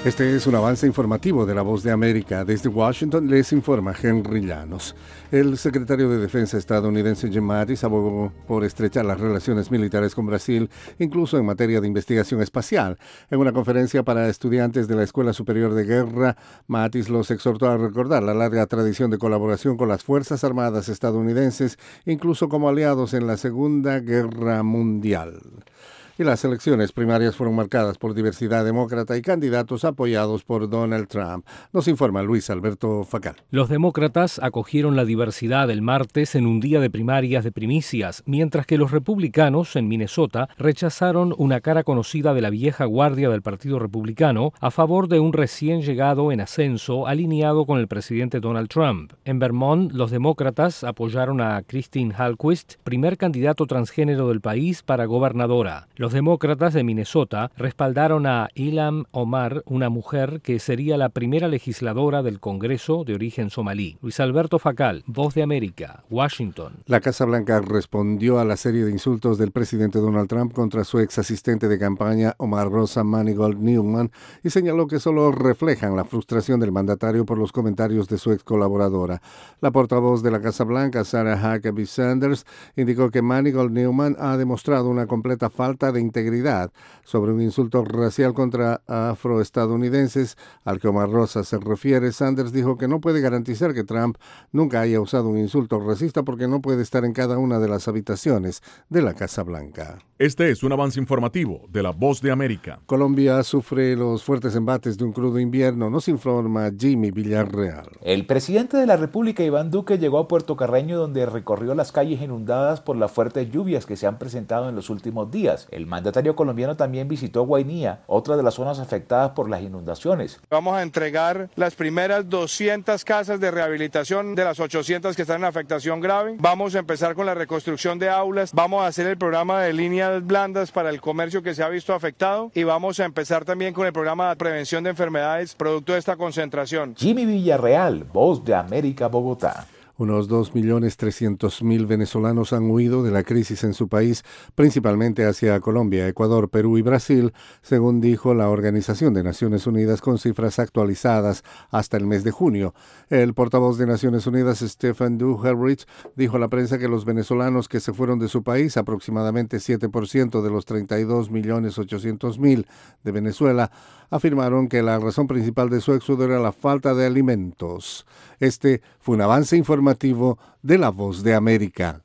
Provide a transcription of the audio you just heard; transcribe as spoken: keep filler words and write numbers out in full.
Este es un avance informativo de La Voz de América. Desde Washington les informa Henry Llanos. El secretario de Defensa estadounidense Jim Mattis abogó por estrechar las relaciones militares con Brasil, incluso en materia de investigación espacial. En una conferencia para estudiantes de la Escuela Superior de Guerra, Mattis los exhortó a recordar la larga tradición de colaboración con las Fuerzas Armadas estadounidenses, incluso como aliados en la Segunda Guerra Mundial. Y las elecciones primarias fueron marcadas por diversidad demócrata y candidatos apoyados por Donald Trump. Nos informa Luis Alberto Facal. Los demócratas acogieron la diversidad el martes en un día de primarias de primicias, mientras que los republicanos en Minnesota rechazaron una cara conocida de la vieja guardia del Partido Republicano a favor de un recién llegado en ascenso alineado con el presidente Donald Trump. En Vermont, los demócratas apoyaron a Christine Hallquist, primer candidato transgénero del país, para gobernadora. Los demócratas de Minnesota respaldaron a Ilhan Omar, una mujer que sería la primera legisladora del Congreso de origen somalí. Luis Alberto Facal, Voz de América, Washington. La Casa Blanca respondió a la serie de insultos del presidente Donald Trump contra su ex asistente de campaña Omarrosa Manigault Newman y señaló que solo reflejan la frustración del mandatario por los comentarios de su ex colaboradora. La portavoz de la Casa Blanca, Sarah Huckabee Sanders, indicó que Manigault Newman ha demostrado una completa falta de de integridad sobre un insulto racial contra afroestadounidenses al que Omarrosa se refiere. Sanders dijo que no puede garantizar que Trump nunca haya usado un insulto racista porque no puede estar en cada una de las habitaciones de la Casa Blanca. Este es un avance informativo de La Voz de América. Colombia sufre los fuertes embates de un crudo invierno, nos informa Jimmy Villarreal. El presidente de la República, Iván Duque, llegó a Puerto Carreño, donde recorrió las calles inundadas por las fuertes lluvias que se han presentado en los últimos días. El mandatario colombiano también visitó Guainía, otra de las zonas afectadas por las inundaciones. Vamos a entregar las primeras doscientas casas de rehabilitación de las ochocientas que están en afectación grave. Vamos a empezar con la reconstrucción de aulas. Vamos a hacer el programa de líneas blandas para el comercio que se ha visto afectado y vamos a empezar también con el programa de prevención de enfermedades producto de esta concentración. Jimmy Villarreal, Voz de América, Bogotá. Unos dos millones trescientos mil venezolanos han huido de la crisis en su país, principalmente hacia Colombia, Ecuador, Perú y Brasil, según dijo la Organización de Naciones Unidas con cifras actualizadas hasta el mes de junio. El portavoz de Naciones Unidas, Stephen Dujarric, dijo a la prensa que los venezolanos que se fueron de su país, aproximadamente siete por ciento de los treinta y dos millones ochocientos mil de Venezuela, afirmaron que la razón principal de su éxodo era la falta de alimentos. Este fue un avance informativo de La Voz de América.